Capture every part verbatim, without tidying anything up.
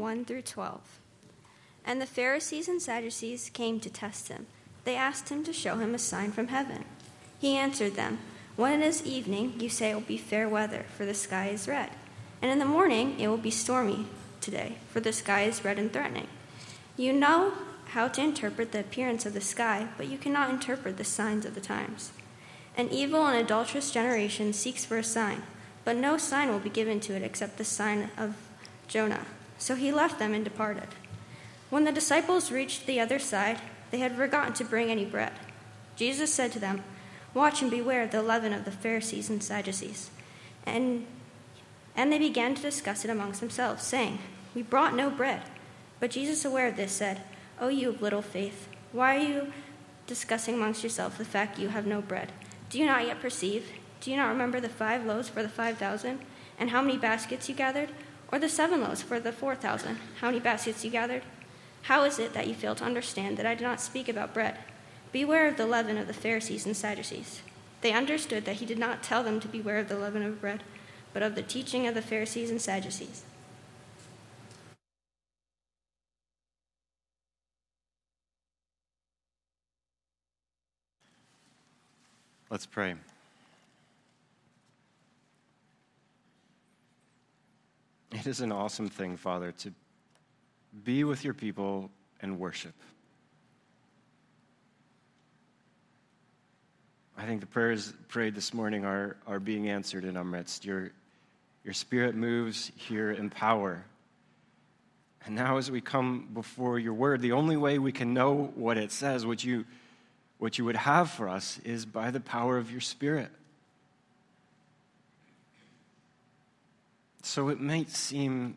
one through twelve. And the Pharisees and Sadducees came to test him. They asked him to show him a sign from heaven. He answered them, "When it is evening, you say it will be fair weather, for the sky is red. And in the morning it will be stormy today, for the sky is red and threatening. You know how to interpret the appearance of the sky, but you cannot interpret the signs of the times. An evil and adulterous generation seeks for a sign, but no sign will be given to it except the sign of Jonah." So he left them and departed. When the disciples reached the other side, they had forgotten to bring any bread. Jesus said to them, "Watch and beware of the leaven of the Pharisees and Sadducees." And, and they began to discuss it amongst themselves, saying, "We brought no bread." But Jesus, aware of this, said, "O you of little faith, why are you discussing amongst yourselves the fact you have no bread? Do you not yet perceive? Do you not remember the five loaves for the five thousand, and how many baskets you gathered? Or the seven loaves for the four thousand, how many baskets you gathered? How is it that you fail to understand that I do not speak about bread? Beware of the leaven of the Pharisees and Sadducees." They understood that he did not tell them to beware of the leaven of bread, but of the teaching of the Pharisees and Sadducees. Let's pray. It is an awesome thing, Father, to be with your people and worship. I think the prayers prayed this morning are, are being answered in our midst. Your, your Spirit moves here in power. And now as we come before your word, the only way we can know what it says, what you, what you would have for us, is by the power of your Spirit. So it might seem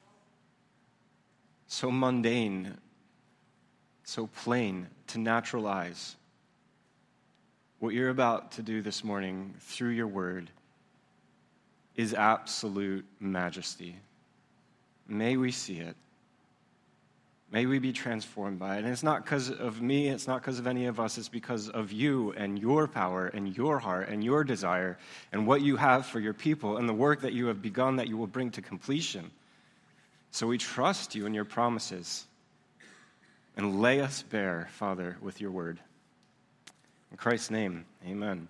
so mundane, so plain to natural eyes. What you're about to do this morning through your word is absolute majesty. May we see it. May we be transformed by it. And it's not because of me, it's not because of any of us, it's because of you and your power and your heart and your desire and what you have for your people and the work that you have begun that you will bring to completion. So we trust you and your promises, and lay us bare, Father, with your word. In Christ's name, amen.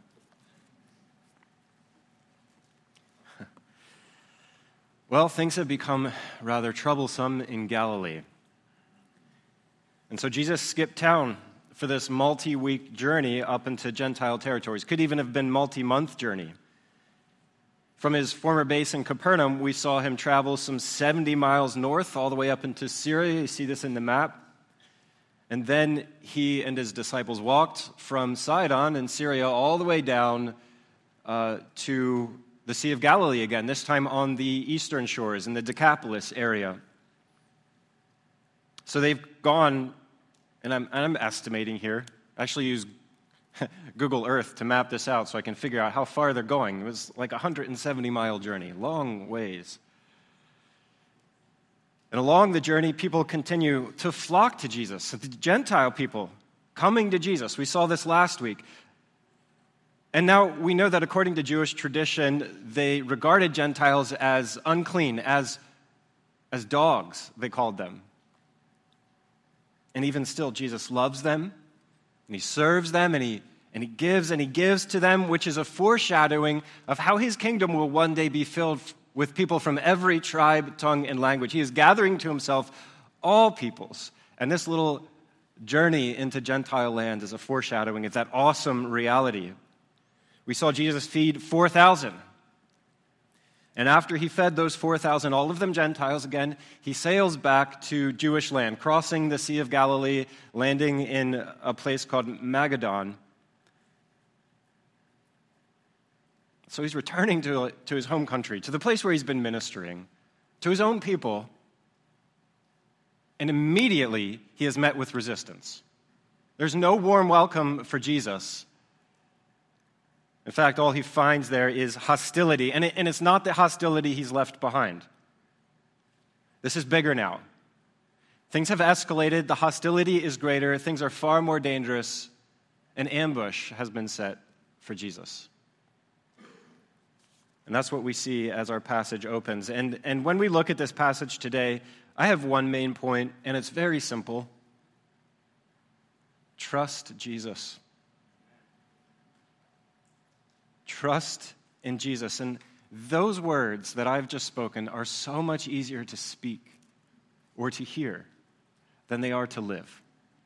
Well, things have become rather troublesome in Galilee. And so Jesus skipped town for this multi-week journey up into Gentile territories. Could even have been multi-month journey. From his former base in Capernaum, we saw him travel some seventy miles north all the way up into Syria. You see this in the map. And then he and his disciples walked from Sidon in Syria all the way down uh, to the Sea of Galilee again, this time on the eastern shores in the Decapolis area. So they've gone, and I'm, I'm estimating here, I actually use Google Earth to map this out so I can figure out how far they're going. It was like a one hundred seventy mile journey, long ways. And along the journey, people continue to flock to Jesus. The Gentile people coming to Jesus. We saw this last week. And now we know that according to Jewish tradition, they regarded Gentiles as unclean, as, as dogs, they called them. And even still, Jesus loves them, and he serves them, and he, and he gives, and he gives to them, which is a foreshadowing of how his kingdom will one day be filled with people from every tribe, tongue, and language. He is gathering to himself all peoples. And this little journey into Gentile land is a foreshadowing of that awesome reality. We saw Jesus feed four thousand. And after he fed those four thousand, all of them Gentiles again, he sails back to Jewish land, crossing the Sea of Galilee, landing in a place called Magadan. So he's returning to, to his home country, to the place where he's been ministering, to his own people, and immediately he is met with resistance. There's no warm welcome for Jesus. In fact, all he finds there is hostility, and, it, and it's not the hostility he's left behind. This is bigger now. Things have escalated, the hostility is greater, things are far more dangerous. An ambush has been set for Jesus. And that's what we see as our passage opens. And, and when we look at this passage today, I have one main point, and it's very simple. Trust Jesus. Trust in Jesus. And those words that I've just spoken are so much easier to speak or to hear than they are to live.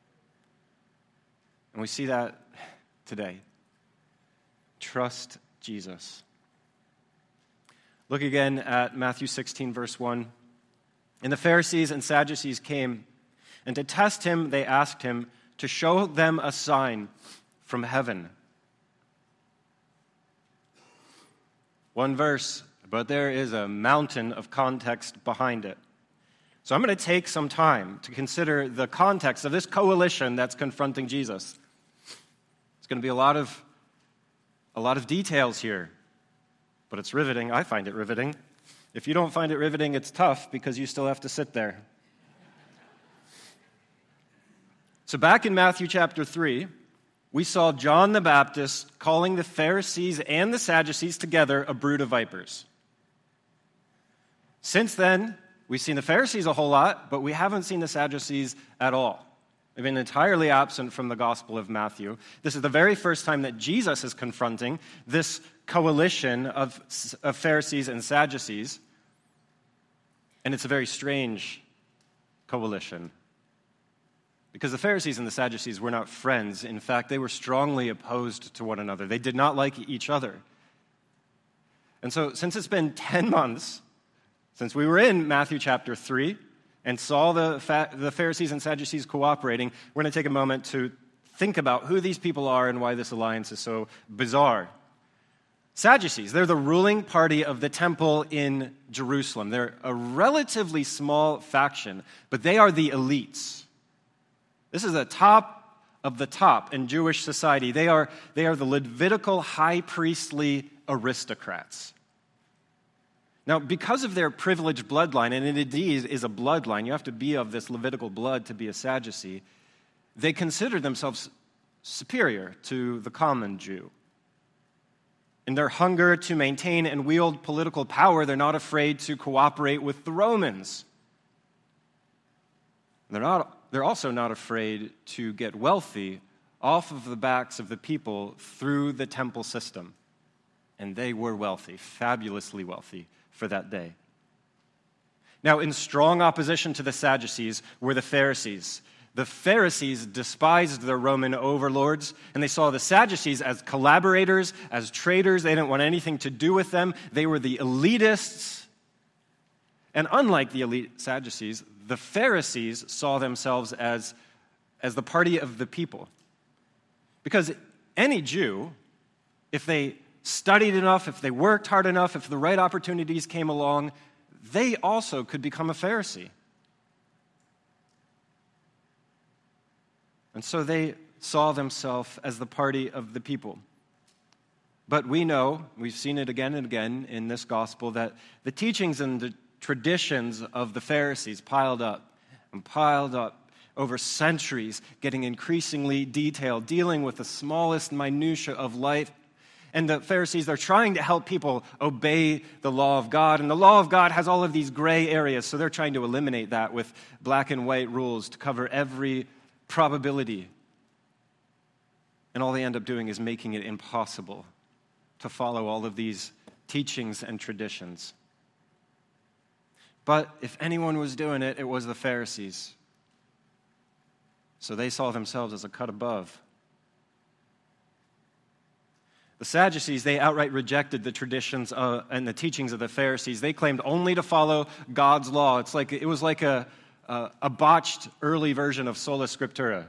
And we see that today. Trust Jesus. Look again at Matthew sixteen, verse one. And the Pharisees and Sadducees came, and to test him, they asked him to show them a sign from heaven. One verse, but there is a mountain of context behind it. So I'm going to take some time to consider the context of this coalition that's confronting Jesus. It's going to be a lot of, a lot of details here, but it's riveting. I find it riveting. If you don't find it riveting, it's tough because you still have to sit there. So back in Matthew chapter three, we saw John the Baptist calling the Pharisees and the Sadducees together a brood of vipers. Since then, we've seen the Pharisees a whole lot, but we haven't seen the Sadducees at all. They've been entirely absent from the Gospel of Matthew. This is the very first time that Jesus is confronting this coalition of, of Pharisees and Sadducees. And it's a very strange coalition. Because the Pharisees and the Sadducees were not friends. In fact, they were strongly opposed to one another. They did not like each other. And so, since it's been ten months since we were in Matthew chapter three and saw the, fa- the Pharisees and Sadducees cooperating, we're going to take a moment to think about who these people are and why this alliance is so bizarre. Sadducees, they're the ruling party of the temple in Jerusalem. They're a relatively small faction, but they are the elites. This is the top of the top in Jewish society. They are, they are the Levitical high priestly aristocrats. Now, because of their privileged bloodline, and it indeed is a bloodline, you have to be of this Levitical blood to be a Sadducee, they consider themselves superior to the common Jew. In their hunger to maintain and wield political power, they're not afraid to cooperate with the Romans. They're not They're also not afraid to get wealthy off of the backs of the people through the temple system. And they were wealthy, fabulously wealthy for that day. Now, in strong opposition to the Sadducees were the Pharisees. The Pharisees despised their Roman overlords, and they saw the Sadducees as collaborators, as traitors. They didn't want anything to do with them. They were the elitists. And unlike the elite Sadducees, the Pharisees saw themselves as, as the party of the people. Because any Jew, if they studied enough, if they worked hard enough, if the right opportunities came along, they also could become a Pharisee. And so they saw themselves as the party of the people. But we know, we've seen it again and again in this gospel, that the teachings and the traditions of the Pharisees piled up and piled up over centuries, getting increasingly detailed, dealing with the smallest minutia of life. And the Pharisees, they're trying to help people obey the law of God. And the law of God has all of these gray areas, so they're trying to eliminate that with black and white rules to cover every probability. And all they end up doing is making it impossible to follow all of these teachings and traditions. But if anyone was doing it, it was the Pharisees. So they saw themselves as a cut above. The Sadducees, they outright rejected the traditions uh, and the teachings of the Pharisees. They claimed only to follow God's law. It's like it was like a, a, a botched early version of sola scriptura.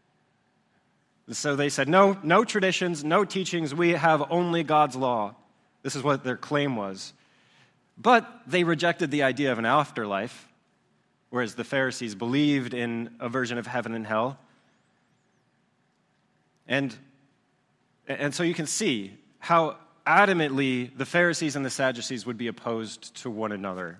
So they said, no, no traditions, no teachings. We have only God's law. This is what their claim was. But they rejected the idea of an afterlife, whereas the Pharisees believed in a version of heaven and hell. And, and so you can see how adamantly the Pharisees and the Sadducees would be opposed to one another.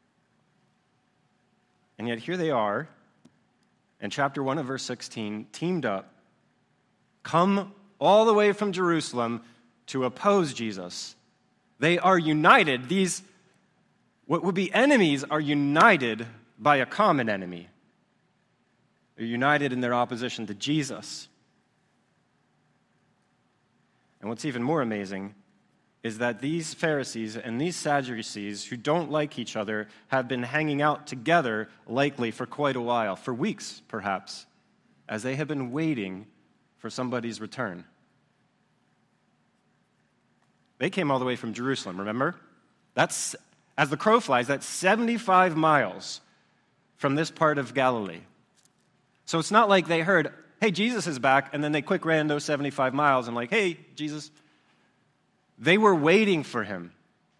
And yet here they are, in chapter one of verse sixteen, teamed up, come all the way from Jerusalem to oppose Jesus. They are united. These, what would be enemies, are united by a common enemy. They're united in their opposition to Jesus. And what's even more amazing is that these Pharisees and these Sadducees, who don't like each other, have been hanging out together likely for quite a while, for weeks perhaps, as they have been waiting for somebody's return. They came all the way from Jerusalem, remember? That's, as the crow flies, that's seventy-five miles from this part of Galilee. So it's not like they heard, hey, Jesus is back, and then they quick ran those seventy-five miles and like, hey, Jesus. They were waiting for him.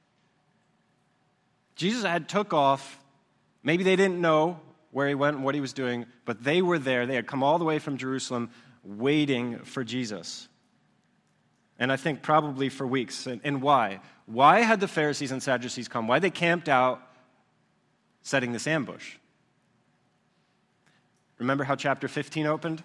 Jesus had took off. Maybe they didn't know where he went and what he was doing, but they were there. They had come all the way from Jerusalem waiting for Jesus. And I think probably for weeks. And, and why? Why had the Pharisees and Sadducees come? Why they camped out setting this ambush? Remember how chapter fifteen opened?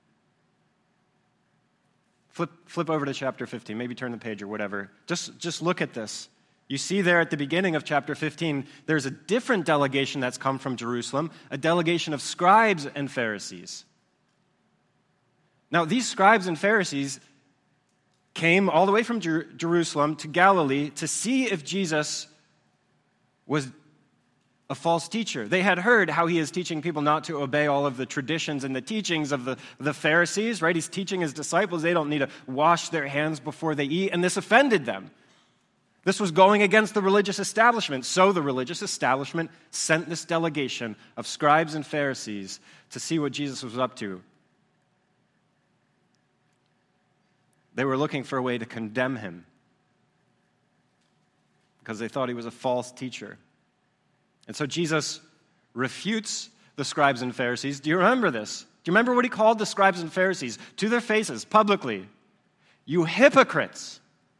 Flip, flip over to chapter fifteen. Maybe turn the page or whatever. Just, just look at this. You see there at the beginning of chapter fifteen, there's a different delegation that's come from Jerusalem, a delegation of scribes and Pharisees. Now, these scribes and Pharisees came all the way from Jer- Jerusalem to Galilee to see if Jesus was a false teacher. They had heard how he is teaching people not to obey all of the traditions and the teachings of the, the Pharisees, right? He's teaching his disciples they don't need to wash their hands before they eat, and this offended them. This was going against the religious establishment. So the religious establishment sent this delegation of scribes and Pharisees to see what Jesus was up to. They were looking for a way to condemn him because they thought he was a false teacher. And so Jesus refutes the scribes and Pharisees. Do you remember this? Do you remember what he called the scribes and Pharisees to their faces publicly? You hypocrites.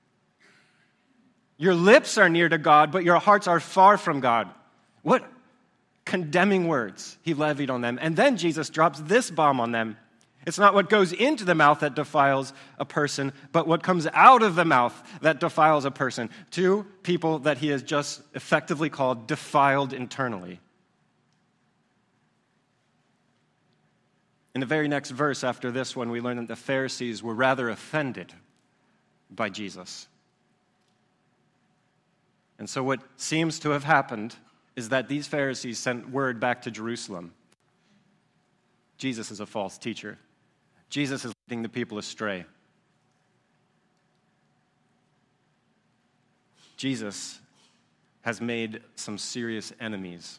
Your lips are near to God, but your hearts are far from God. What condemning words he levied on them. And then Jesus drops this bomb on them. It's not what goes into the mouth that defiles a person, but what comes out of the mouth that defiles a person. Two people that he has just effectively called defiled internally. In the very next verse after this one, we learn that the Pharisees were rather offended by Jesus. And so what seems to have happened is that these Pharisees sent word back to Jerusalem. Jesus is a false teacher. Jesus is leading the people astray. Jesus has made some serious enemies.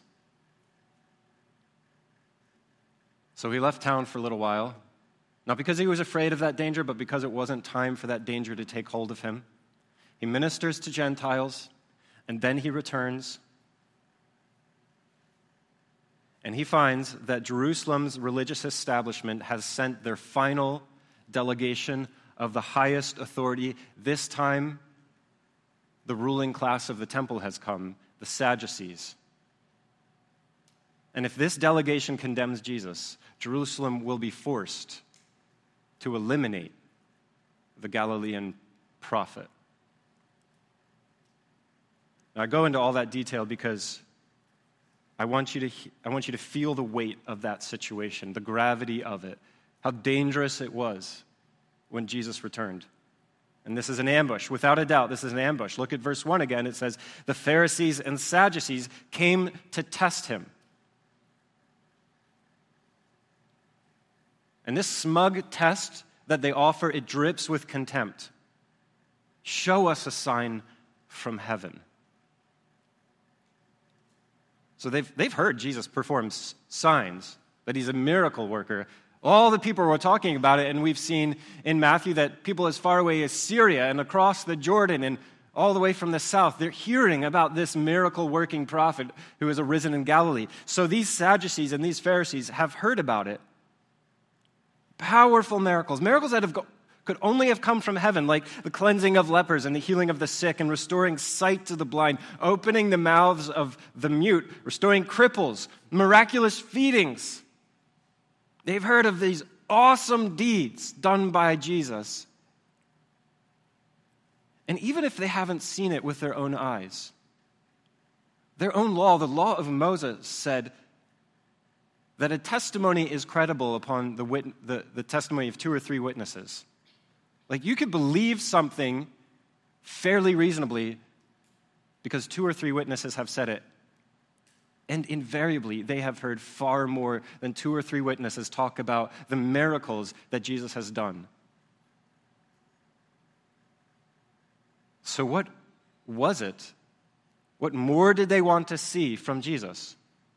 So he left town for a little while, not because he was afraid of that danger, but because it wasn't time for that danger to take hold of him. He ministers to Gentiles, and then he returns. And he finds that Jerusalem's religious establishment has sent their final delegation of the highest authority. This time, the ruling class of the temple has come, the Sadducees. And if this delegation condemns Jesus, Jerusalem will be forced to eliminate the Galilean prophet. Now, I go into all that detail because I want you to I want you to feel the weight of that situation, the gravity of it, how dangerous it was when Jesus returned. And this is an ambush. Without a doubt, this is an ambush. Look at verse one again. It says, the Pharisees and Sadducees came to test him. And this smug test that they offer, it drips with contempt. Show us a sign from heaven. So they've, they've heard Jesus perform signs, that he's a miracle worker. All the people were talking about it, and we've seen in Matthew that people as far away as Syria and across the Jordan and all the way from the south, they're hearing about this miracle-working prophet who has arisen in Galilee. So these Sadducees and these Pharisees have heard about it. Powerful miracles, miracles that have go- could only have come from heaven, like the cleansing of lepers and the healing of the sick and restoring sight to the blind, opening the mouths of the mute, restoring cripples, miraculous feedings. They've heard of these awesome deeds done by Jesus. And even if they haven't seen it with their own eyes, their own law, the law of Moses, said that a testimony is credible upon the, wit- the, the testimony of two or three witnesses. Like, you could believe something fairly reasonably because two or three witnesses have said it. And invariably, they have heard far more than two or three witnesses talk about the miracles that Jesus has done. So what was it? What more did they want to see from Jesus?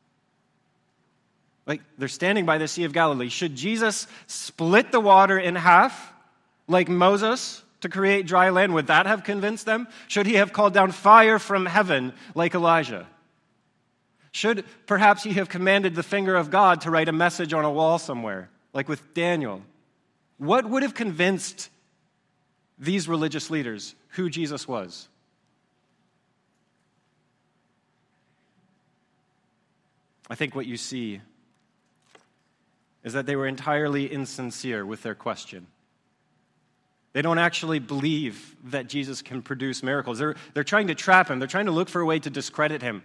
Like, they're standing by the Sea of Galilee. Should Jesus split the water in half like Moses to create dry land? Would that have convinced them? Should he have called down fire from heaven like Elijah? Should perhaps he have commanded the finger of God to write a message on a wall somewhere, like with Daniel? What would have convinced these religious leaders who Jesus was? I think what you see is that they were entirely insincere with their question. They don't actually believe that Jesus can produce miracles. They're, they're trying to trap him. They're trying to look for a way to discredit him.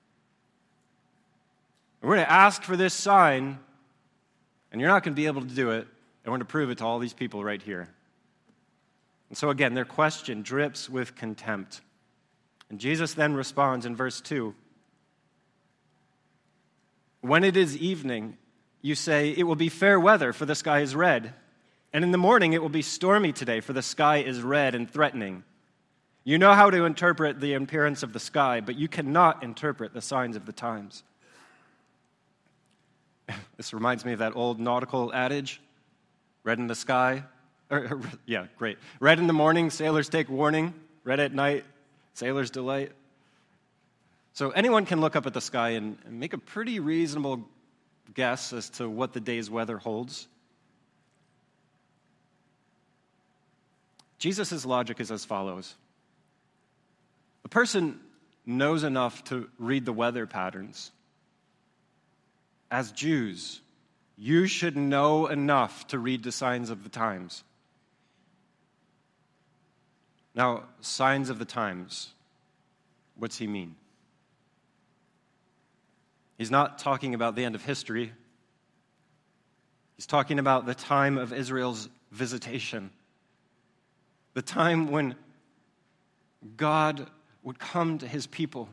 We're going to ask for this sign, and you're not going to be able to do it, and we're going to prove it to all these people right here. And so again, their question drips with contempt. And Jesus then responds in verse two. When it is evening, you say, it will be fair weather, for the sky is red. And in the morning, it will be stormy today, for the sky is red and threatening. You know how to interpret the appearance of the sky, but you cannot interpret the signs of the times. This reminds me of that old nautical adage, red in the sky. Or, or, yeah, great. Red in the morning, sailors take warning. Red at night, sailors delight. So anyone can look up at the sky and, and make a pretty reasonable guess as to what the day's weather holds. Jesus' logic is as follows. A person knows enough to read the weather patterns. As Jews, you should know enough to read the signs of the times. Now, signs of the times, what's he mean? He's not talking about the end of history. He's talking about the time of Israel's visitation. The time when God would come to his people.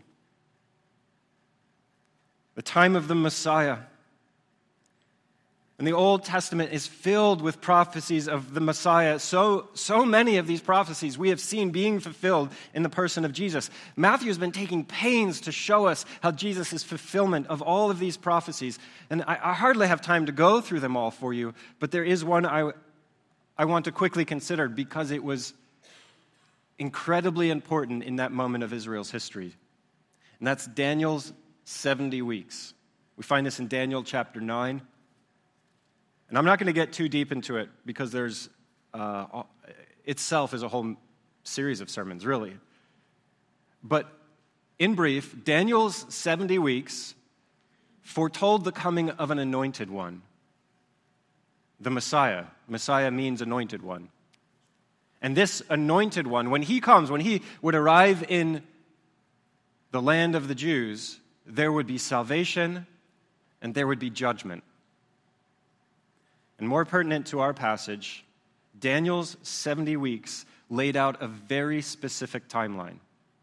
The time of the Messiah. And the Old Testament is filled with prophecies of the Messiah. So, so many of these prophecies we have seen being fulfilled in the person of Jesus. Matthew has been taking pains to show us how Jesus is fulfillment of all of these prophecies. And I, I hardly have time to go through them all for you, but there is one I, I want to quickly consider because it was incredibly important in that moment of Israel's history. And that's Daniel's seventy weeks. We find this in Daniel chapter nine. And I'm not going to get too deep into it because there's uh, itself is a whole series of sermons, really. But in brief, Daniel's seventy weeks foretold the coming of an anointed one, the Messiah. Messiah means anointed one. And this anointed one, when he comes, when he would arrive in the land of the Jews, there would be salvation and there would be judgment. And more pertinent to our passage, Daniel's seventy weeks laid out a very specific timeline.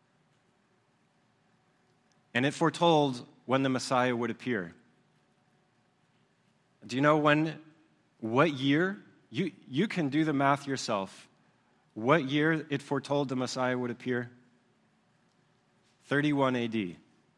And it foretold when the Messiah would appear. Do you know when, what year? You, you can do the math yourself. What year it foretold the Messiah would appear? thirty-one A D.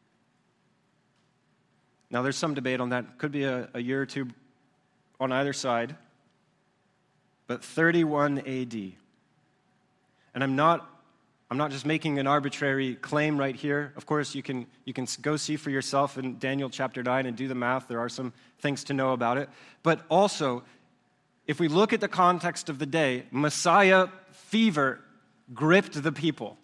Now, there's some debate on that. Could be a, a year or two on either side, but thirty-one A D. And I'm not I'm not just making an arbitrary claim right here. Of course, you can you can go see for yourself in Daniel chapter nine and do the math. There are some things to know about it. But also, if we look at the context of the day, Messiah fever gripped the people.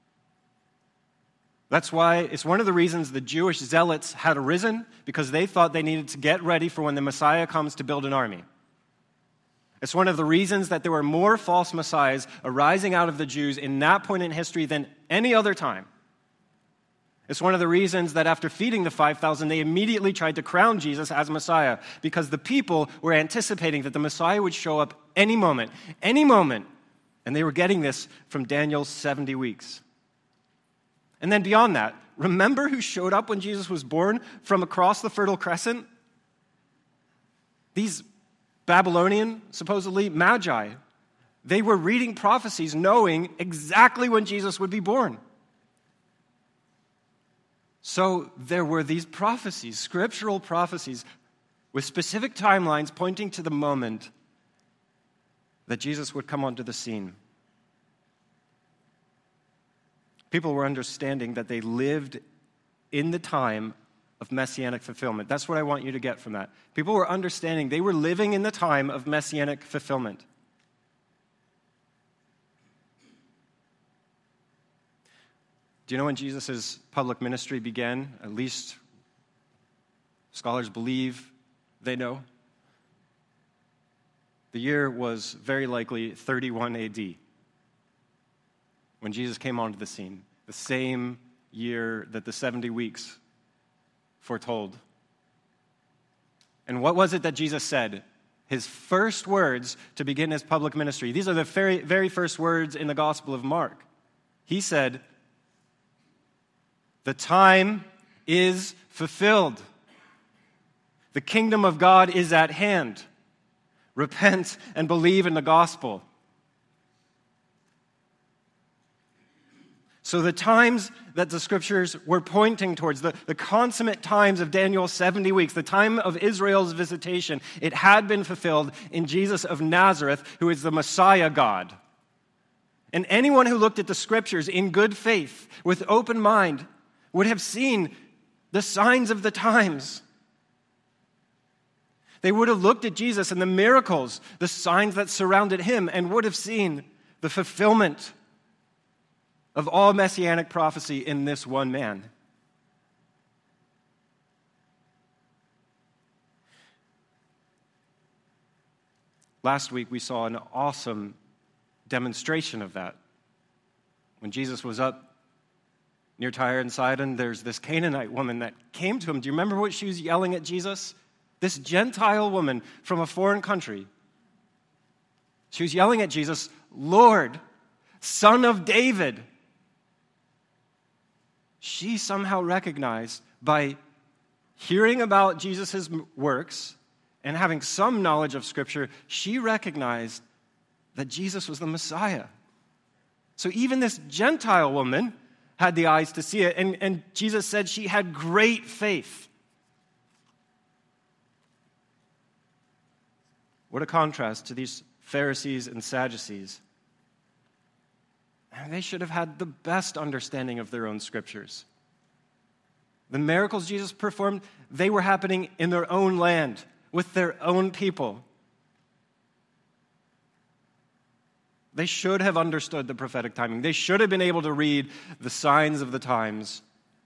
That's why it's one of the reasons the Jewish zealots had arisen, because they thought they needed to get ready for when the Messiah comes to build an army. It's one of the reasons that there were more false messiahs arising out of the Jews in that point in history than any other time. It's one of the reasons that after feeding the five thousand, they immediately tried to crown Jesus as Messiah, because the people were anticipating that the Messiah would show up any moment, any moment. And they were getting this from Daniel's seventy weeks. And then beyond that, remember who showed up when Jesus was born from across the Fertile Crescent? These Babylonian, supposedly, magi. They were reading prophecies knowing exactly when Jesus would be born. So there were these prophecies, scriptural prophecies, with specific timelines pointing to the moment that Jesus would come onto the scene. People were understanding that they lived in the time of messianic fulfillment. That's what I want you to get from that. People were understanding they were living in the time of messianic fulfillment. Do you know when Jesus' public ministry began? At least scholars believe they know. The year was very likely thirty-one A D when Jesus came onto the scene, the same year that the seventy weeks foretold. And what was it that Jesus said? His first words to begin his public ministry. These are the very, very first words in the Gospel of Mark. He said, "The time is fulfilled. The kingdom of God is at hand. Repent and believe in the gospel." So the times that the scriptures were pointing towards, the, the consummate times of Daniel's seventy weeks, the time of Israel's visitation, it had been fulfilled in Jesus of Nazareth, who is the Messiah God. And anyone who looked at the scriptures in good faith, with open mind, would have seen the signs of the times. They would have looked at Jesus and the miracles, the signs that surrounded him, and would have seen the fulfillment of all messianic prophecy in this one man. Last week we saw an awesome demonstration of that. When Jesus was up near Tyre and Sidon, there's this Canaanite woman that came to him. Do you remember what she was yelling at Jesus? This Gentile woman from a foreign country. She was yelling at Jesus, "Lord, Son of David." She somehow recognized, by hearing about Jesus' works and having some knowledge of Scripture, she recognized that Jesus was the Messiah. So even this Gentile woman had the eyes to see it, and, and Jesus said she had great faith. What a contrast to these Pharisees and Sadducees. They should have had the best understanding of their own scriptures. The miracles Jesus performed, they were happening in their own land, with their own people. They should have understood the prophetic timing. They should have been able to read the signs of the times.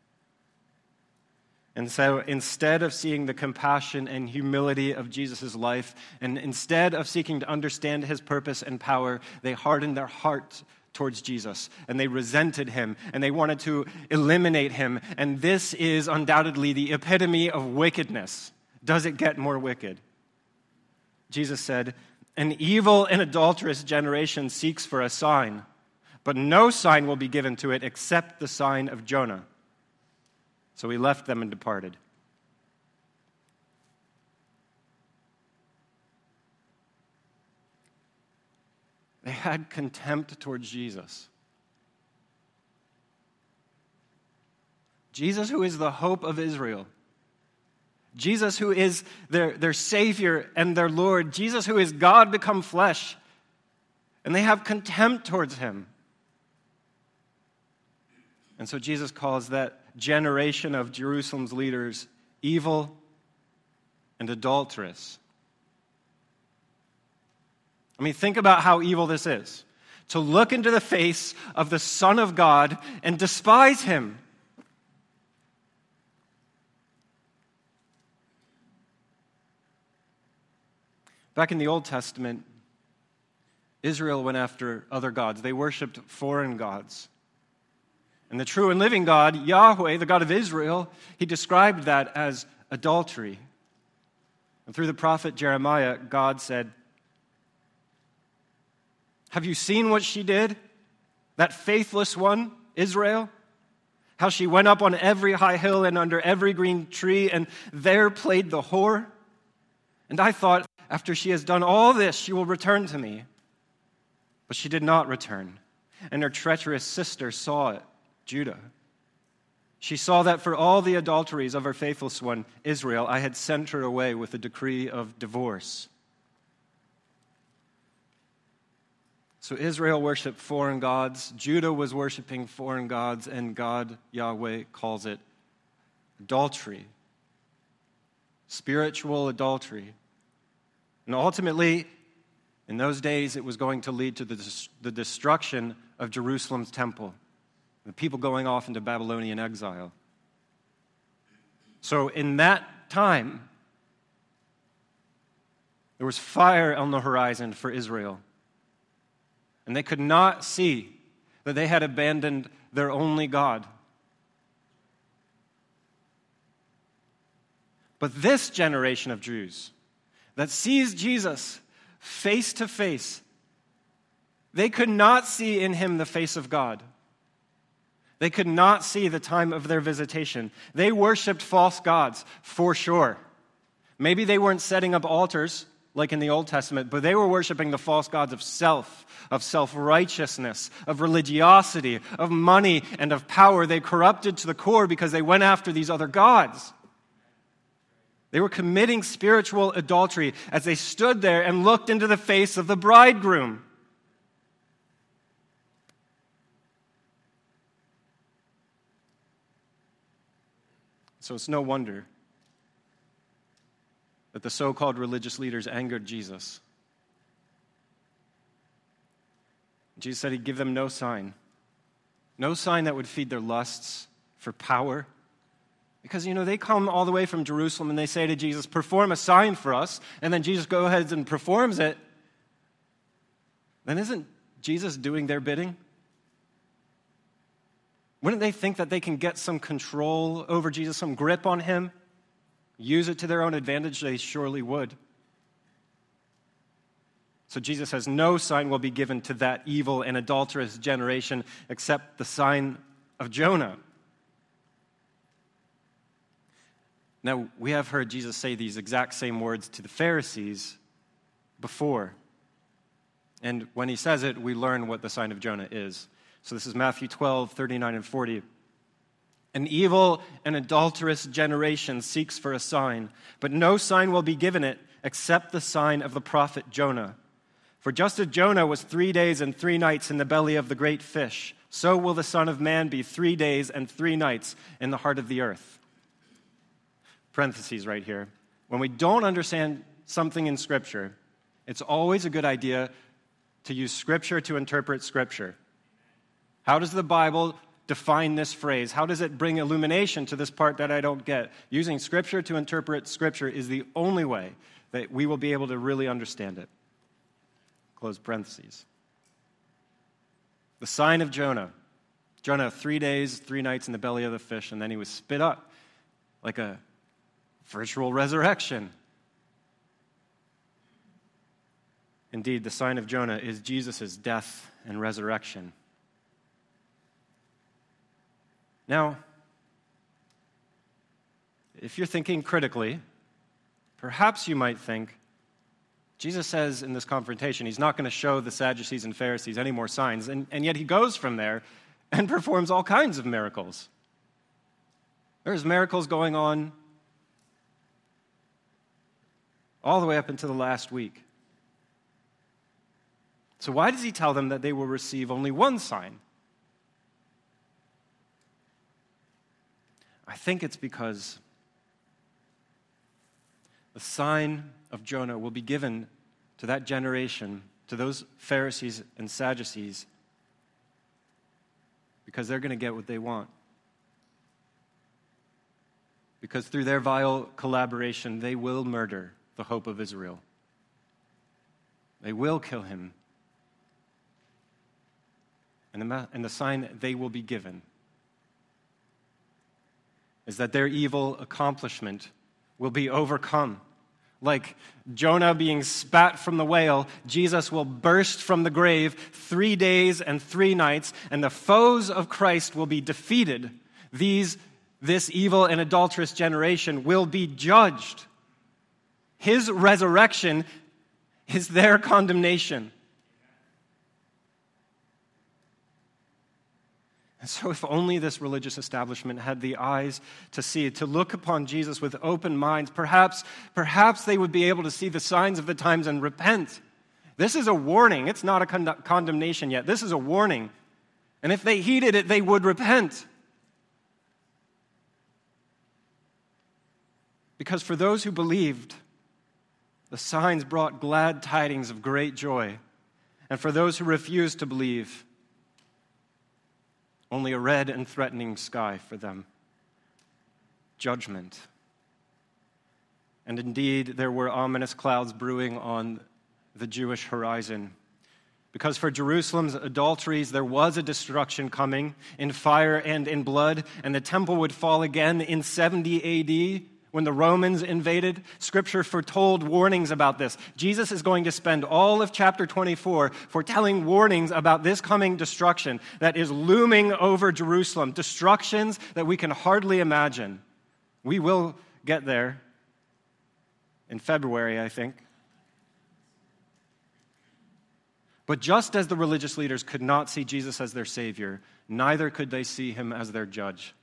And so instead of seeing the compassion and humility of Jesus' life, and instead of seeking to understand his purpose and power, they hardened their hearts towards Jesus, and they resented him, and they wanted to eliminate him. And this is undoubtedly the epitome of wickedness. Does it get more wicked? Jesus said, "An evil and adulterous generation seeks for a sign, but no sign will be given to it except the sign of Jonah." So he left them and departed. They had contempt towards Jesus. Jesus, who is the hope of Israel. Jesus, who is their, their Savior and their Lord. Jesus, who is God become flesh. And they have contempt towards him. And so Jesus calls that generation of Jerusalem's leaders evil and adulterous. I mean, think about how evil this is. To look into the face of the Son of God and despise him. Back in the Old Testament, Israel went after other gods. They worshipped foreign gods. And the true and living God, Yahweh, the God of Israel, he described that as adultery. And through the prophet Jeremiah, God said, "Have you seen what she did? That faithless one, Israel? How she went up on every high hill and under every green tree, and there played the whore? And I thought, after she has done all this, she will return to me. But she did not return, and her treacherous sister saw it, Judah. She saw that for all the adulteries of her faithless one, Israel, I had sent her away with a decree of divorce." So Israel worshiped foreign gods, Judah was worshiping foreign gods, and God, Yahweh, calls it adultery, spiritual adultery. And ultimately, in those days, it was going to lead to the, the destruction of Jerusalem's temple, the people going off into Babylonian exile. So in that time, there was fire on the horizon for Israel. And they could not see that they had abandoned their only God. But this generation of Jews that sees Jesus face to face, they could not see in him the face of God. They could not see the time of their visitation. They worshiped false gods, for sure. Maybe they weren't setting up altars like in the Old Testament, but they were worshiping the false gods of self, of self-righteousness, of religiosity, of money, and of power. They corrupted to the core because they went after these other gods. They were committing spiritual adultery as they stood there and looked into the face of the bridegroom. So it's no wonder that the so-called religious leaders angered Jesus. Jesus said he'd give them no sign. No sign that would feed their lusts for power. Because, you know, they come all the way from Jerusalem and they say to Jesus, "Perform a sign for us." And then Jesus goes ahead and performs it. Then isn't Jesus doing their bidding? Wouldn't they think that they can get some control over Jesus, some grip on him? Use it to their own advantage? They surely would. So Jesus says, no sign will be given to that evil and adulterous generation except the sign of Jonah. Now, we have heard Jesus say these exact same words to the Pharisees before. And when he says it, we learn what the sign of Jonah is. So this is Matthew twelve, thirty-nine and forty. "An evil and adulterous generation seeks for a sign, but no sign will be given it except the sign of the prophet Jonah. For just as Jonah was three days and three nights in the belly of the great fish, so will the Son of Man be three days and three nights in the heart of the earth." Parentheses right here. When we don't understand something in Scripture, it's always a good idea to use Scripture to interpret Scripture. How does the Bible define this phrase? How does it bring illumination to this part that I don't get? Using Scripture to interpret Scripture is the only way that we will be able to really understand it. Close parentheses. The sign of Jonah. Jonah, three days, three nights in the belly of the fish, and then he was spit up like a virtual resurrection. Indeed, the sign of Jonah is Jesus' death and resurrection. Now, if you're thinking critically, perhaps you might think, Jesus says in this confrontation, he's not going to show the Sadducees and Pharisees any more signs, and, and yet he goes from there and performs all kinds of miracles. There's miracles going on all the way up into the last week. So why does he tell them that they will receive only one sign? I think it's because the sign of Jonah will be given to that generation, to those Pharisees and Sadducees, because they're going to get what they want. Because through their vile collaboration, they will murder the hope of Israel. They will kill him. And the, and the sign they will be given is that their evil accomplishment will be overcome. Like Jonah being spat from the whale, Jesus will burst from the grave three days and three nights, and the foes of Christ will be defeated. These, this evil and adulterous generation will be judged. His resurrection is their condemnation. And so if only this religious establishment had the eyes to see, to look upon Jesus with open minds, perhaps, perhaps they would be able to see the signs of the times and repent. This is a warning. It's not a con- condemnation yet. This is a warning. And if they heeded it, they would repent. Because for those who believed, the signs brought glad tidings of great joy. And for those who refused to believe, only a red and threatening sky for them. Judgment. And indeed, there were ominous clouds brewing on the Jewish horizon. Because for Jerusalem's adulteries, there was a destruction coming in fire and in blood, and the temple would fall again in seventy A D when the Romans invaded. Scripture foretold warnings about this. Jesus is going to spend all of chapter twenty-four foretelling warnings about this coming destruction that is looming over Jerusalem, destructions that we can hardly imagine. We will get there in February, I think. But just as the religious leaders could not see Jesus as their Savior, neither could they see him as their judge.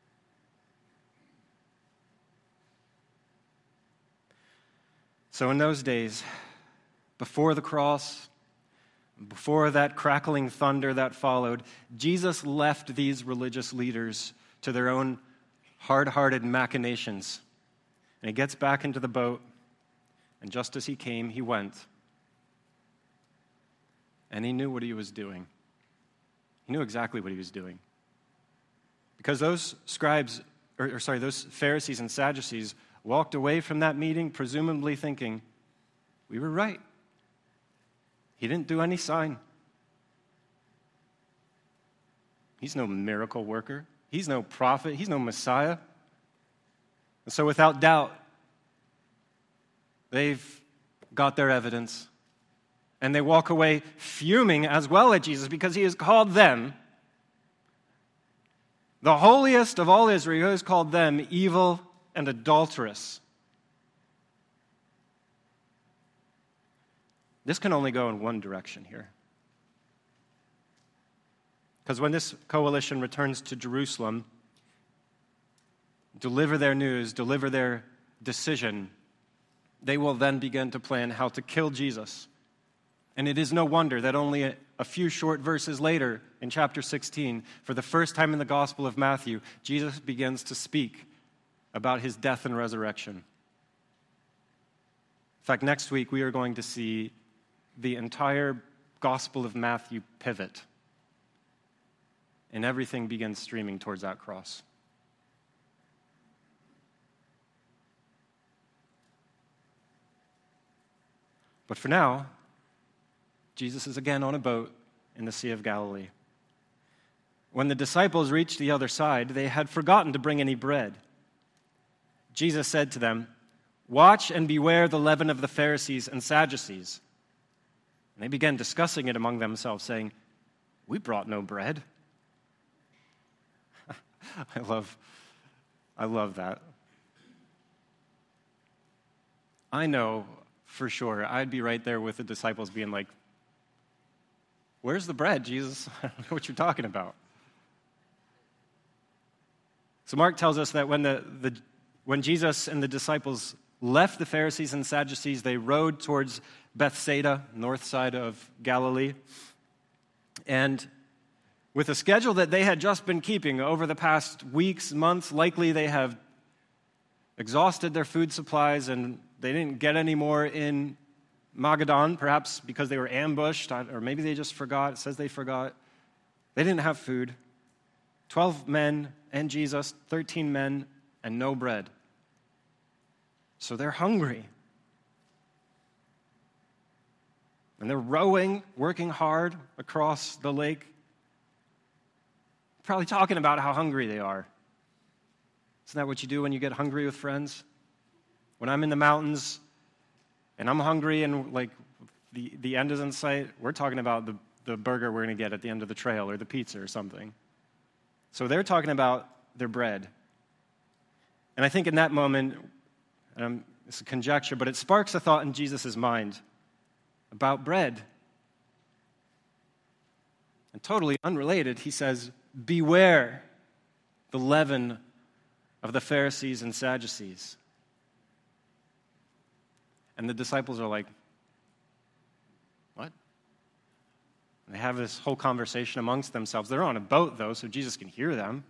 So in those days, before the cross, before that crackling thunder that followed, Jesus left these religious leaders to their own hard-hearted machinations. And he gets back into the boat, and just as he came, he went. And he knew what he was doing. He knew exactly what he was doing. Because those scribes, or, or sorry, those Pharisees and Sadducees walked away from that meeting presumably thinking, we were right. He didn't do any sign. He's no miracle worker. He's no prophet. He's no Messiah. And so without doubt, they've got their evidence. And they walk away fuming as well at Jesus because he has called them, the holiest of all Israel, he has called them evil and adulterous. This can only go in one direction here. Because when this coalition returns to Jerusalem, deliver their news, deliver their decision, they will then begin to plan how to kill Jesus. And it is no wonder that only a, a few short verses later, in chapter sixteen, for the first time in the Gospel of Matthew, Jesus begins to speak about his death and resurrection. In fact, next week we are going to see the entire Gospel of Matthew pivot, and everything begins streaming towards that cross. But for now, Jesus is again on a boat in the Sea of Galilee. When the disciples reached the other side, they had forgotten to bring any bread. Jesus said to them, "Watch and beware the leaven of the Pharisees and Sadducees." And they began discussing it among themselves, saying, "We brought no bread." I love, I love that. I know for sure I'd be right there with the disciples being like, "Where's the bread, Jesus? I don't know what you're talking about." So Mark tells us that when the, the when Jesus and the disciples left the Pharisees and Sadducees, they rode towards Bethsaida, north side of Galilee. And with a schedule that they had just been keeping over the past weeks, months, likely they have exhausted their food supplies and they didn't get any more in Magadan, perhaps because they were ambushed, or maybe they just forgot. It says they forgot. They didn't have food. Twelve men and Jesus, thirteen men, and no bread. So they're hungry. And they're rowing, working hard across the lake, probably talking about how hungry they are. Isn't that what you do when you get hungry with friends? When I'm in the mountains and I'm hungry and like the, the end is in sight, we're talking about the, the burger we're going to get at the end of the trail or the pizza or something. So they're talking about their bread. And I think in that moment, um, it's a conjecture, but it sparks a thought in Jesus' mind about bread. And totally unrelated, he says, beware the leaven of the Pharisees and Sadducees. And the disciples are like, what? And they have this whole conversation amongst themselves. They're on a boat, though, so Jesus can hear them.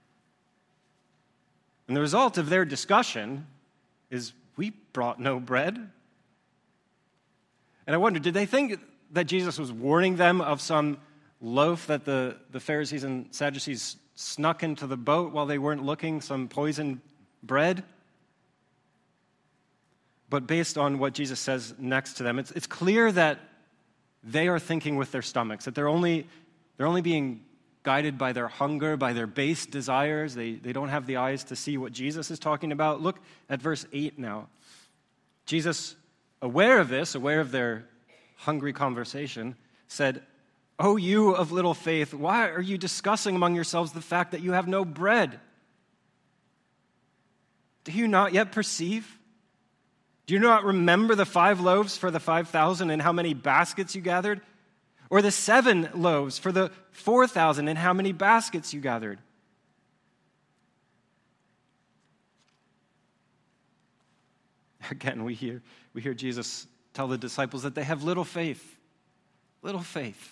And the result of their discussion is, we brought no bread. And I wonder, did they think that Jesus was warning them of some loaf that the, the Pharisees and Sadducees snuck into the boat while they weren't looking, some poisoned bread? But based on what Jesus says next to them, it's, it's clear that they are thinking with their stomachs, that they're only, they're only being guided by their hunger, by their base desires. They, they don't have the eyes to see what Jesus is talking about. Look at verse eight now. Jesus, aware of this, aware of their hungry conversation, said, "O you of little faith, why are you discussing among yourselves the fact that you have no bread? Do you not yet perceive? Do you not remember the five loaves for the five thousand and how many baskets you gathered? Or the seven loaves for the four thousand and how many baskets you gathered?" Again, we hear, we hear Jesus tell the disciples that they have little faith. Little faith.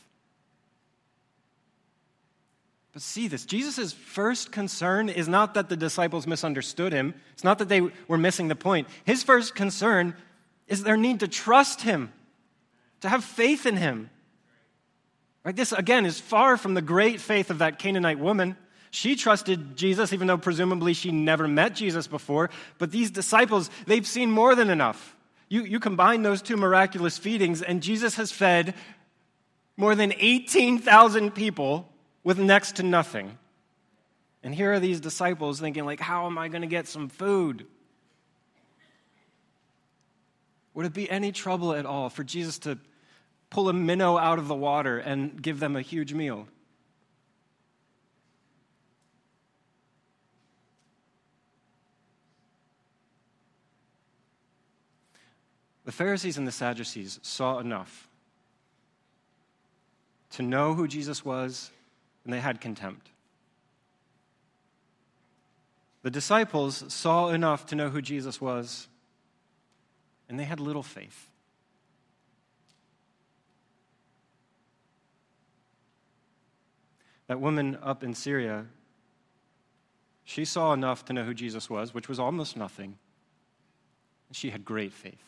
But see this, Jesus' first concern is not that the disciples misunderstood him. It's not that they were missing the point. His first concern is their need to trust him, to have faith in him. Right? This, again, is far from the great faith of that Canaanite woman. She trusted Jesus, even though presumably she never met Jesus before. But these disciples, they've seen more than enough. You, you combine those two miraculous feedings, and Jesus has fed more than eighteen thousand people with next to nothing. And here are these disciples thinking, like, how am I going to get some food? Would it be any trouble at all for Jesus to pull a minnow out of the water and give them a huge meal? The Pharisees and the Sadducees saw enough to know who Jesus was, and they had contempt. The disciples saw enough to know who Jesus was, and they had little faith. That woman up in Syria, she saw enough to know who Jesus was, which was almost nothing. And she had great faith.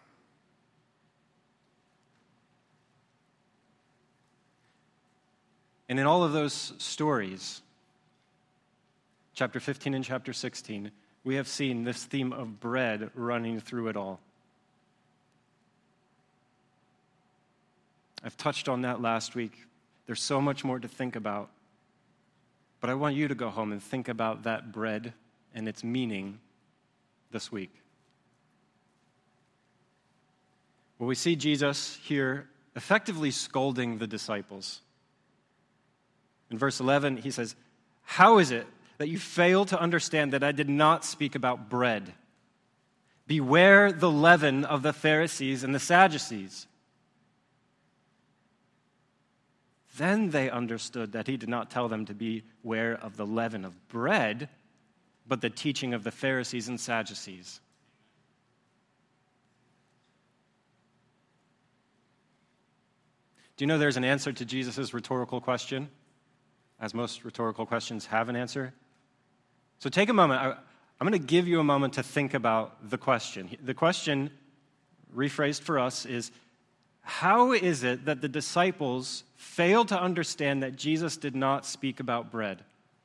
And in all of those stories, chapter fifteen and chapter sixteen, we have seen this theme of bread running through it all. I've touched on that last week. There's so much more to think about. But I want you to go home and think about that bread and its meaning this week. Well, we see Jesus here effectively scolding the disciples. In verse eleven, he says, "How is it that you fail to understand that I did not speak about bread? Beware the leaven of the Pharisees and the Sadducees." Then they understood that he did not tell them to beware of the leaven of bread, but the teaching of the Pharisees and Sadducees. Do you know there's an answer to Jesus' rhetorical question? As most rhetorical questions have an answer. So take a moment. I, I'm going to give you a moment to think about the question. The question, rephrased for us, is, how is it that the disciples failed to understand that Jesus did not speak about bread?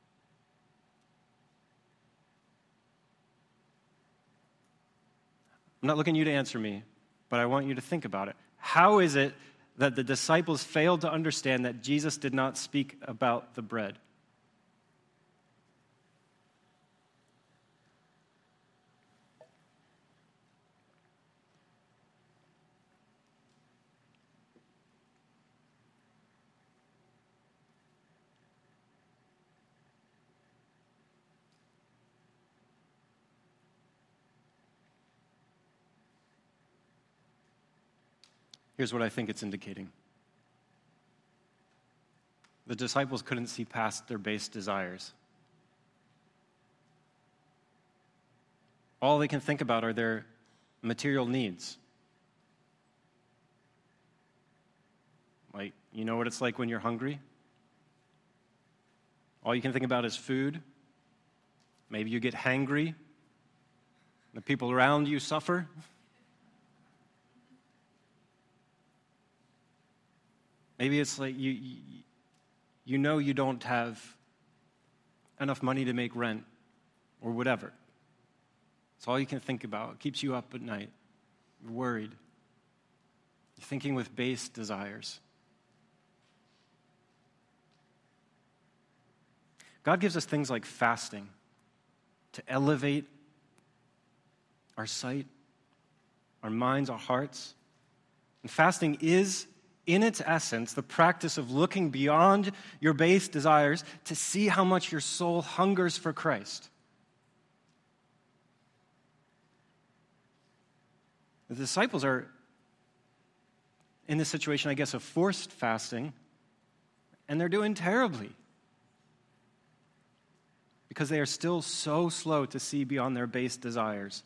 I'm not looking at you to answer me, but I want you to think about it. How is it that the disciples failed to understand that Jesus did not speak about the bread? Here's what I think it's indicating. The disciples couldn't see past their base desires. All they can think about are their material needs. Like, you know what it's like when you're hungry? All you can think about is food. Maybe you get hangry. The people around you suffer. Maybe it's like you, you, you know you don't have enough money to make rent or whatever. It's all you can think about. It keeps you up at night. You're worried. You're thinking with base desires. God gives us things like fasting to elevate our sight, our minds, our hearts. And fasting is, in its essence, the practice of looking beyond your base desires to see how much your soul hungers for Christ. The disciples are in this situation, I guess, of forced fasting, and they're doing terribly because they are still so slow to see beyond their base desires.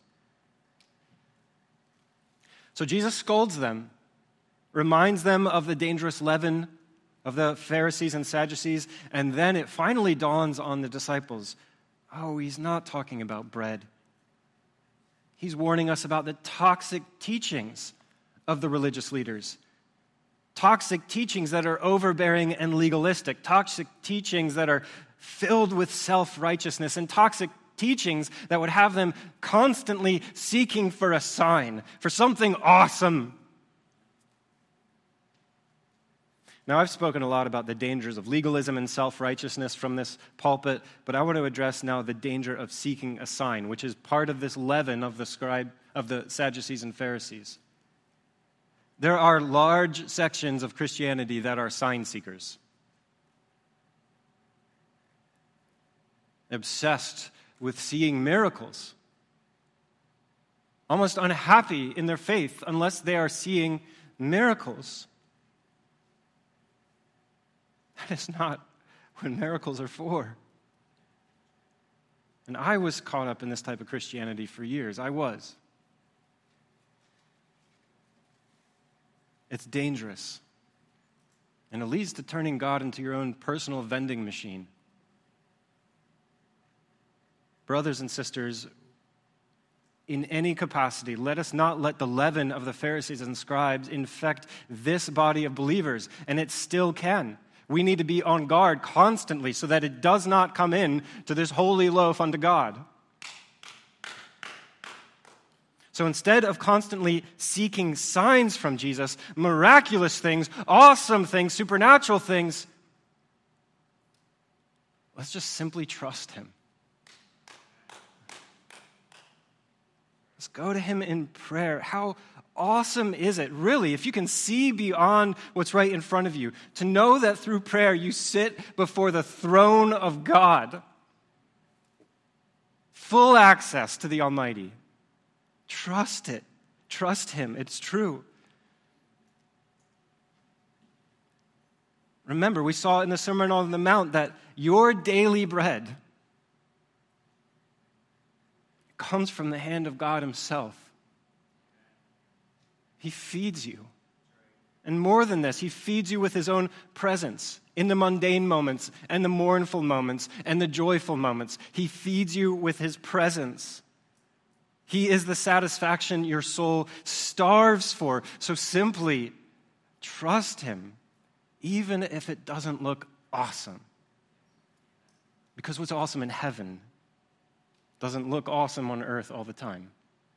So Jesus scolds them, reminds them of the dangerous leaven of the Pharisees and Sadducees, and then it finally dawns on the disciples, oh, he's not talking about bread. He's warning us about the toxic teachings of the religious leaders. Toxic teachings that are overbearing and legalistic. Toxic teachings that are filled with self-righteousness. And toxic teachings that would have them constantly seeking for a sign, for something awesome. Now, I've spoken a lot about the dangers of legalism and self-righteousness from this pulpit, but I want to address now the danger of seeking a sign, which is part of this leaven of the scribe of the Sadducees and Pharisees. There are large sections of Christianity that are sign seekers, obsessed with seeing miracles, almost unhappy in their faith unless they are seeing miracles. That is not what miracles are for. And I was caught up in this type of Christianity for years. I was. It's dangerous. And it leads to turning God into your own personal vending machine. Brothers and sisters, in any capacity, let us not let the leaven of the Pharisees and scribes infect this body of believers, and it still can. We need to be on guard constantly so that it does not come in to this holy loaf unto God. So instead of constantly seeking signs from Jesus, miraculous things, awesome things, supernatural things, let's just simply trust him. Let's go to him in prayer. How awesome is it, really, if you can see beyond what's right in front of you, to know that through prayer you sit before the throne of God. Full access to the Almighty. Trust it. Trust him. It's true. Remember, we saw in the Sermon on the Mount that your daily bread comes from the hand of God himself. He feeds you. And more than this, he feeds you with his own presence in the mundane moments and the mournful moments and the joyful moments. He feeds you with his presence. He is the satisfaction your soul starves for. So simply trust him, even if it doesn't look awesome. Because what's awesome in heaven doesn't look awesome on earth all the time.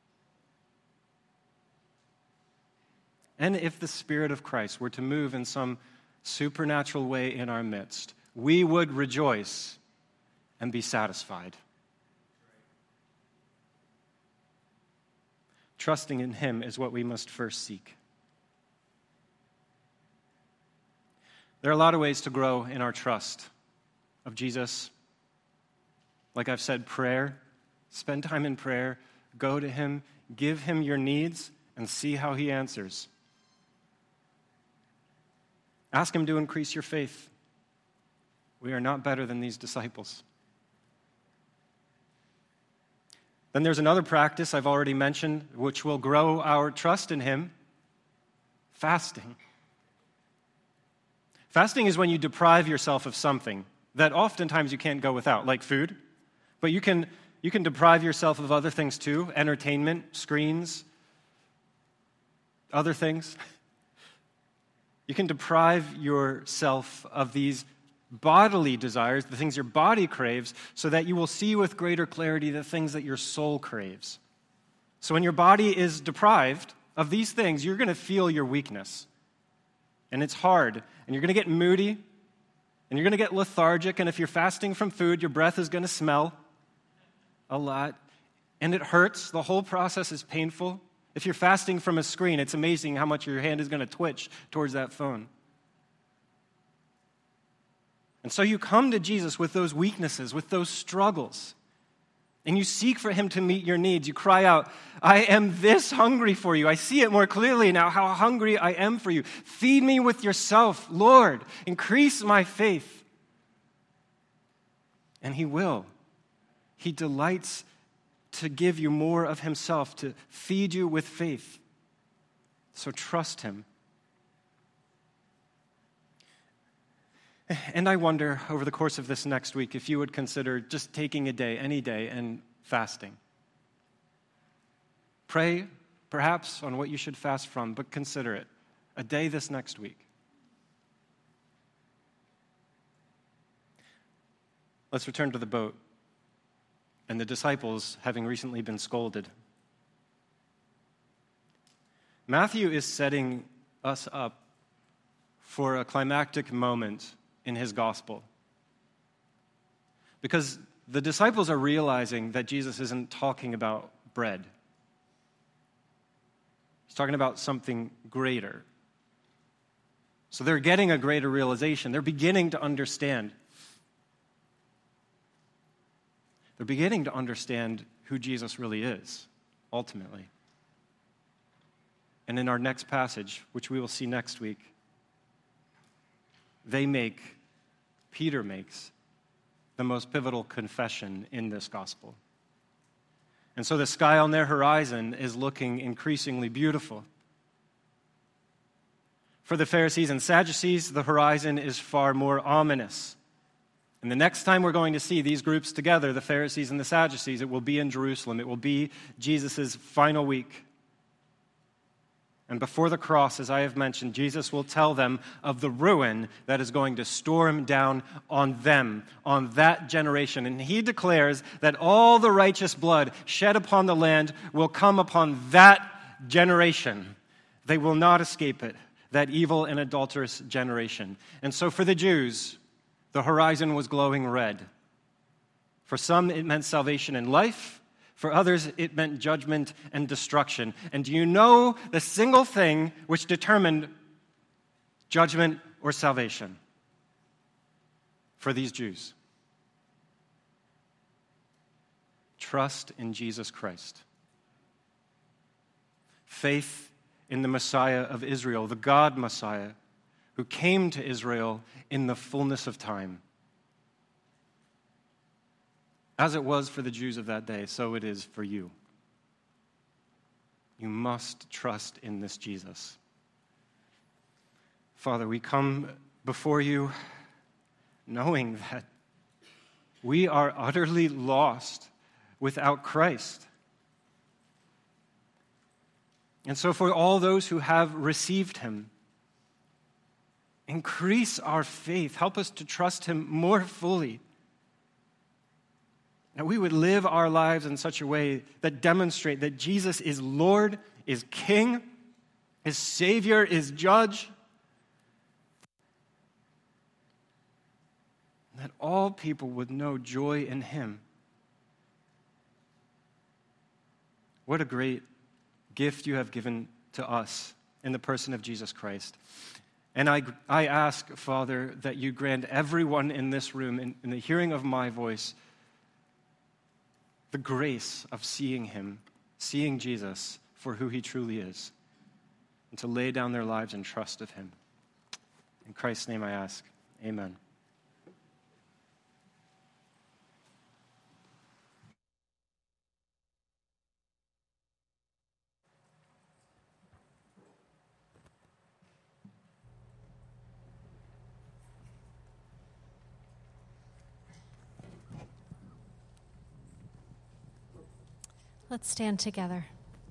And if the Spirit of Christ were to move in some supernatural way in our midst, we would rejoice and be satisfied. Trusting in him is what we must first seek. There are a lot of ways to grow in our trust of Jesus. Like I've said, prayer. Spend time in prayer. Go to him. Give him your needs and see how he answers. Ask him to increase your faith. We are not better than these disciples. Then there's another practice I've already mentioned, which will grow our trust in him: fasting. Fasting is when you deprive yourself of something that oftentimes you can't go without, like food. But you can, you can deprive yourself of other things too: entertainment, screens, other things. You can deprive yourself of these bodily desires, the things your body craves, so that you will see with greater clarity the things that your soul craves. So when your body is deprived of these things, you're going to feel your weakness. And it's hard. And you're going to get moody. And you're going to get lethargic. And if you're fasting from food, your breath is going to smell a lot. And it hurts. The whole process is painful. If you're fasting from a screen, it's amazing how much your hand is going to twitch towards that phone. And so you come to Jesus with those weaknesses, with those struggles, and you seek for him to meet your needs. You cry out, "I am this hungry for you. I see it more clearly now, how hungry I am for you. Feed me with yourself, Lord. Increase my faith." And he will. He delights to give you more of himself, to feed you with faith. So trust him. And I wonder, over the course of this next week, if you would consider just taking a day, any day, and fasting. Pray, perhaps, on what you should fast from, but consider it. A day this next week. Let's return to the boat and the disciples having recently been scolded. Matthew is setting us up for a climactic moment in his gospel, because the disciples are realizing that Jesus isn't talking about bread. He's talking about something greater. So they're getting a greater realization. They're beginning to understand. They're beginning to understand who Jesus really is, ultimately. And in our next passage, which we will see next week, they make, Peter makes, the most pivotal confession in this gospel. And so the sky on their horizon is looking increasingly beautiful. For the Pharisees and Sadducees, the horizon is far more ominous. And the next time we're going to see these groups together, the Pharisees and the Sadducees, it will be in Jerusalem. It will be Jesus' final week. And before the cross, as I have mentioned, Jesus will tell them of the ruin that is going to storm down on them, on that generation. And he declares that all the righteous blood shed upon the land will come upon that generation. They will not escape it, that evil and adulterous generation. And so for the Jews, the horizon was glowing red. For some, it meant salvation and life. For others, it meant judgment and destruction. And do you know the single thing which determined judgment or salvation for these Jews? Trust in Jesus Christ. Faith in the Messiah of Israel, the God Messiah, who came to Israel in the fullness of time. As it was for the Jews of that day, so it is for you. You must trust in this Jesus. Father, we come before you knowing that we are utterly lost without Christ. And so for all those who have received him, increase our faith. Help us to trust him more fully. That we would live our lives in such a way that demonstrate that Jesus is Lord, is King, is Savior, is Judge. That all people would know joy in him. What a great gift you have given to us in the person of Jesus Christ. And I, I ask, Father, that you grant everyone in this room, in, in the hearing of my voice, the grace of seeing him, seeing Jesus for who he truly is, and to lay down their lives in trust of him. In Christ's name I ask, amen. Let's stand together.